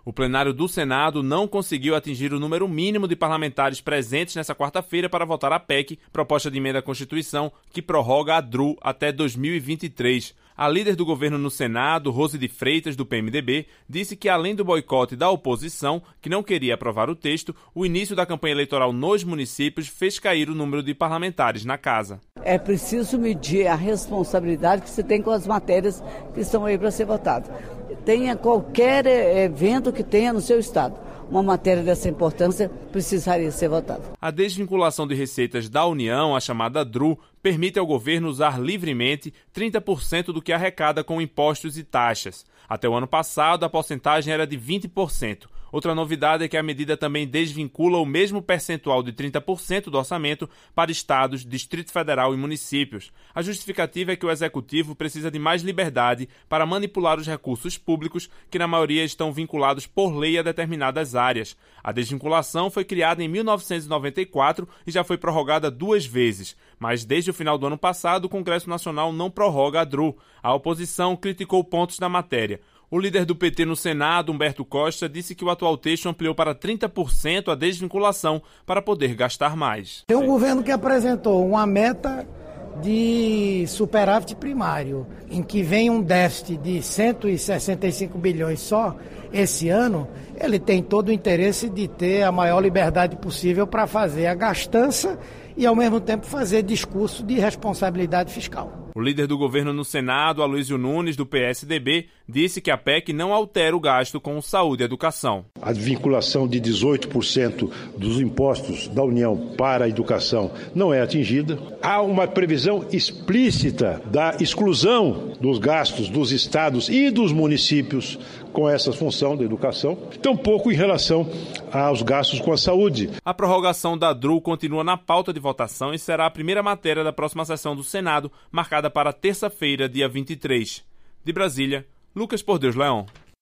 O plenário do Senado não conseguiu atingir o número mínimo de parlamentares presentes nesta quarta-feira para votar a PEC, proposta de emenda à Constituição, que prorroga a DRU até 2023. A líder do governo no Senado, Rose de Freitas, do PMDB, disse que, além do boicote da oposição, que não queria aprovar o texto, o início da campanha eleitoral nos municípios fez cair o número de parlamentares na casa. É preciso medir a responsabilidade que você tem com as matérias que estão aí para ser votadas. Tenha qualquer evento que tenha no seu estado. Uma matéria dessa importância precisaria ser votada. A desvinculação de receitas da União, a chamada DRU, permite ao governo usar livremente 30% do que arrecada com impostos e taxas. Até o ano passado, a porcentagem era de 20%. Outra novidade é que a medida também desvincula o mesmo percentual de 30% do orçamento para estados, Distrito Federal e municípios. A justificativa é que o Executivo precisa de mais liberdade para manipular os recursos públicos, que na maioria estão vinculados por lei a determinadas áreas. A desvinculação foi criada em 1994 e já foi prorrogada 2 vezes. Mas desde o final do ano passado, o Congresso Nacional não prorroga a DRU. A oposição criticou pontos da matéria. O líder do PT no Senado, Humberto Costa, disse que o atual texto ampliou para 30% a desvinculação para poder gastar mais. Tem um governo que apresentou uma meta de superávit primário, em que vem um déficit de 165 bilhões só esse ano. Ele tem todo o interesse de ter a maior liberdade possível para fazer a gastança e, ao mesmo tempo, fazer discurso de responsabilidade fiscal. O líder do governo no Senado, Aloysio Nunes, do PSDB, disse que a PEC não altera o gasto com saúde e educação. A vinculação de 18% dos impostos da União para a educação não é atingida. Há uma previsão explícita da exclusão dos gastos dos estados e dos municípios com essa função da educação, tampouco em relação aos gastos com a saúde. A prorrogação da DRU continua na pauta de votação e será a primeira matéria da próxima sessão do Senado, marcada para terça-feira, dia 23. De Brasília, Lucas Por Deus Leão.